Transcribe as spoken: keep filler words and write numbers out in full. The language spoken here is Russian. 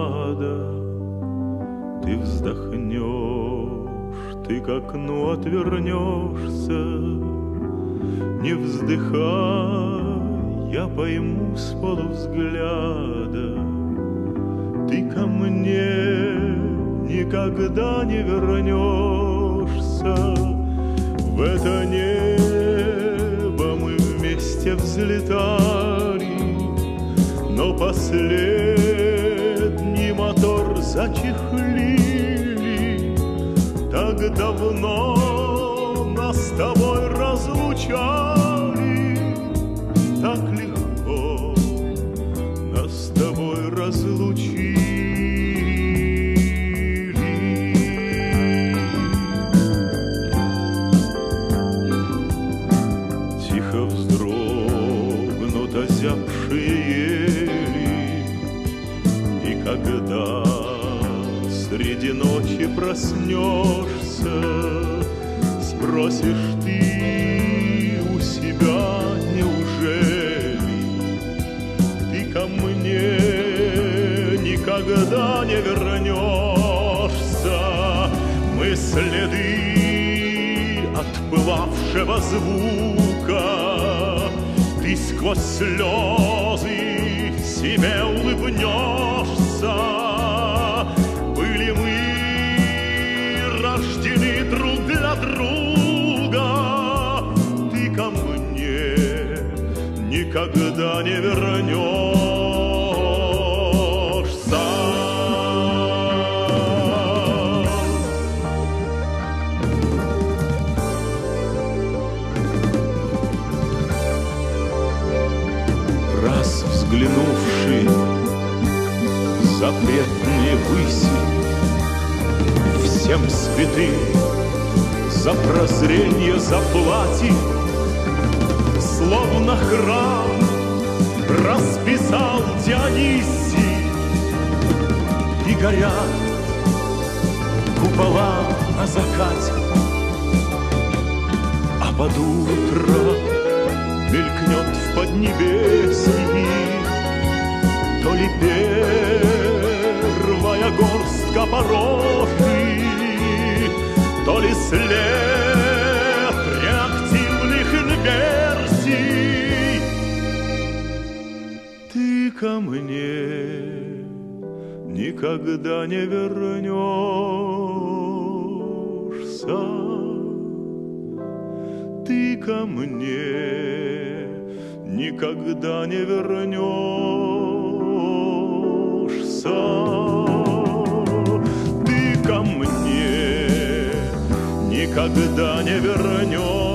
ада. Ты вздохнешь, ты к окну отвернешься. Не вздыхай, я пойму с полувзгляда. Ты ко мне никогда не вернешься. В это небо мы вместе взлетали, но последний мотор зачехлили. Так давно нас с тобой разлучали, так легко нас с тобой разлучили. Тихо вздрогнут озябшие ели, и когда среди ночи проснешься, спросишь ты у себя, неужели ты ко мне никогда не вернешься? Мы следы отплывавшего звука, ты сквозь слезы себе улыбнешься. Были мы рождены друг для друга, ты ко мне никогда не вернешься. Раз взглянувший в запретные выси, всем святым за прозрение заплатит, словно храм расписал Дионисий, и горят купола на закате, а под утро мелькнет в поднебесье то ли первая горстка пороши, то ли след реактивных инверсий. Ты ко мне никогда не вернешься. Ты ко мне никогда не вернешься. Ты ко мне никогда не вернешься.